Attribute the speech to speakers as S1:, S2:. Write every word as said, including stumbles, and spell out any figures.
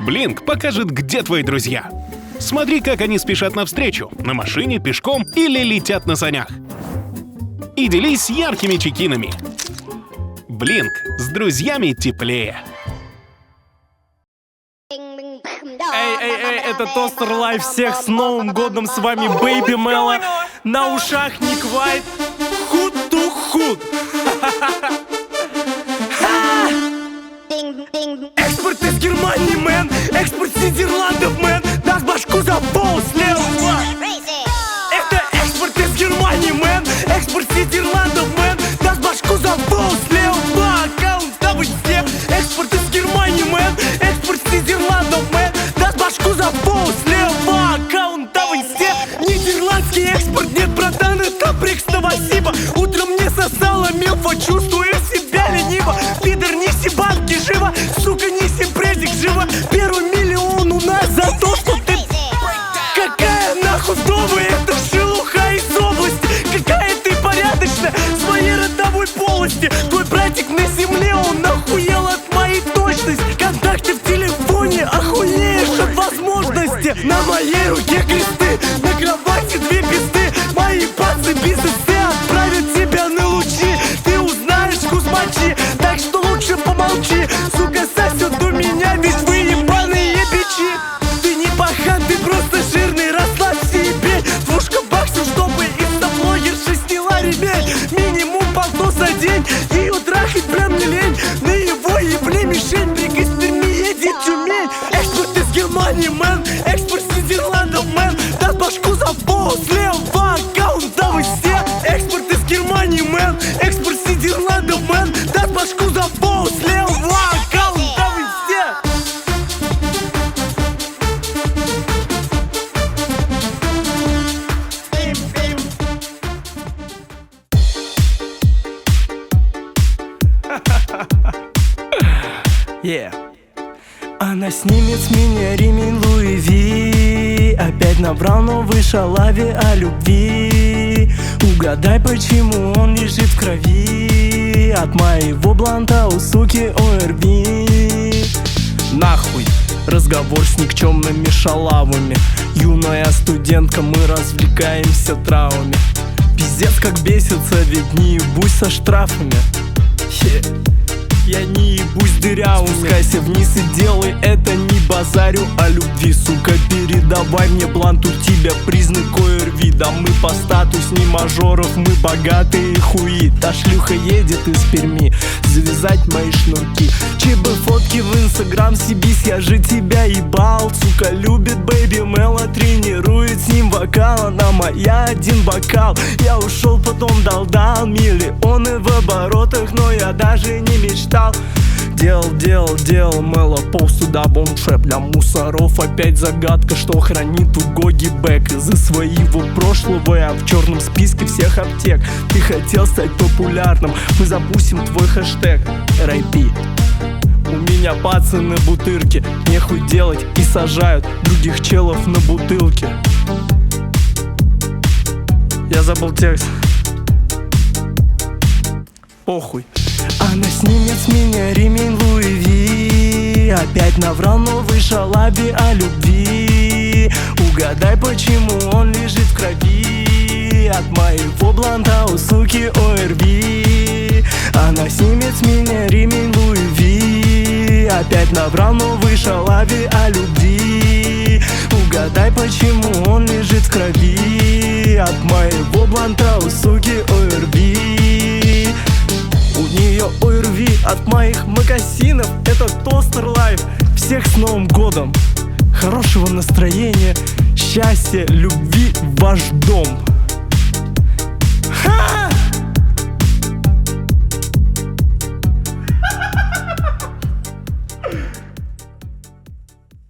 S1: Blink покажет, где твои друзья. Смотри, как они спешат навстречу, на машине, пешком или летят на санях. И делись яркими чекинами. Blink, с друзьями теплее.
S2: Эй, эй, эй, это Тостер Лайв, всех с Новым годом, с вами Baby Melo. На ушах Ник Вайт, худ ту худ. Экспорт из Германии, мэн, экспорт с Нидерландов, мэн. Даст башку за пол слева. Это экспорт из Германии, мэн, экспорт с Нидерландов, мэн. Даст башку за пол слева. Аккаунт дабл ю си. Экспорт из Германии, мэн, экспорт с Нидерландов, мэн. Даст башку за пол слева. Аккаунт дабл ю си. Нидерландский экспорт, нет, братан, это прикс, спасибо. Утром не сосала милфа, чувствую себя лениво. Пидор, неси банки, живо, сука, неси презик, живо. Первый миллион у нас за то, что ты... Какая нахуй вдовы, это шелуха из области. Какая ты порядочная, в своей родовой полости. Твой братик на земле, он охуел от моей точности. Контакты в телефоне, охуеешь от возможности. На моей руке кресты, на кровати две пизды. Мои пацы бизнесы отправят тебя на лучи. Ты узнаешь вкус мочи, так что лучше помолчи. Сука, сосет у меня, ведь вы ебаные бичи. Ты не пахан, ты просто жирный, расслабься и бей. Двушка баксов, чтобы инстаблогерша сняла ремень. Минимум полтос за день, ее трахать прям не лень. На его ебле мишень, прик из Перми едет Тюмень. Экспорт из Германии, мэн, экспорт с Нидерландов, мэн. Даст башку за пол слева, аккаунт дабл ю си. Экспорт из Германии, мэн, экспорт с Нидерландов, мэн. Даст башку за пол слева, аккаунт дабл ю си. Yeah. Она снимет с меня ремень Луи Ви. Опять набрал новый шалави о любви. Угадай, почему он лежит в крови. От моего бланта у суки о эр ви. Нахуй разговор с никчемными шалавами. Юная студентка, мы развлекаемся травами. Пиздец как бесится, ведь не ебусь со штрафами. yeah. Я не ебусь дырявыми. Спускайся вниз и делай это, не базарю о любви. Сука, передавай мне блант, у тебя признак о эр ви. Да мы по статус не мажоров, мы богатые хуи. Та шлюха едет из Перми, завязать мои шнурки. ЧБ фотки в инстаграм, сибись, я же тебя ебал. Сука, любит Baby Melo, тренирует с ним вокал. Она моя, один бокал. Я ушел, потом дал-дал миллионы в оборотах, но я даже не мечтал. Делал, делал, делал Мело пост туда бомбшеп. Для мусоров опять загадка, что хранит у Гоги Бэк. Из-за своего прошлого я в черном списке всех аптек. Ты хотел стать популярным, мы запустим твой хэштег эр ай пи. У меня пацаны бутырки, нехуй делать и сажают других челов на бутылке. Я забыл текст. Похуй. Она снимет с меня ремень Луи Ви. Опять наврал новый шалаби о любви. Угадай, почему он лежит в крови. От моего бланта у суки о эр ви. Она снимет с меня ремень Луи Ви. Опять наврал новый шалаби о любви. Угадай, почему он лежит в крови. От моего бланта у суки о эр ви. У нее о эр ви от моих мокасинов. Это Тостер Лайв. Всех с Новым годом. Хорошего настроения, счастья, любви в ваш дом. Ха!